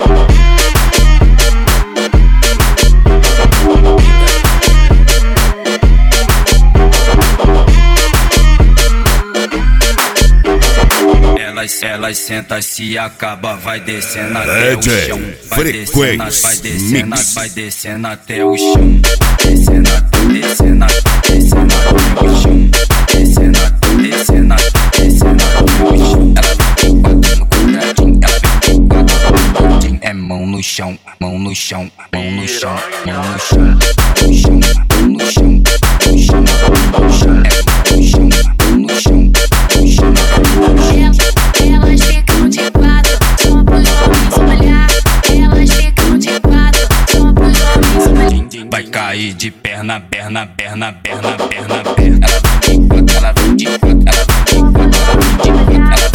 Elas senta, se acaba, vai descendo até o chão. Vai descendo até o chão. Descendo até o chão. Descendo até o chão. Ela vem de quatro no quadradinho, ela vem de quatro no quadradinho. É mão no chão, mão no chão, mão no chão, mão no chão, no chão, no chão, no chão, no chão, é no chão, no chão, no chão. Elas ficam de quatro, só pros homens olhar. Elas ficam de quatro, só pros homens olhar. Vai cair de perna, perna, perna, perna, perna, perna. Ela vem de quatro, ela vem de quatro, ela vem de quatro, ela vem de quatro, ela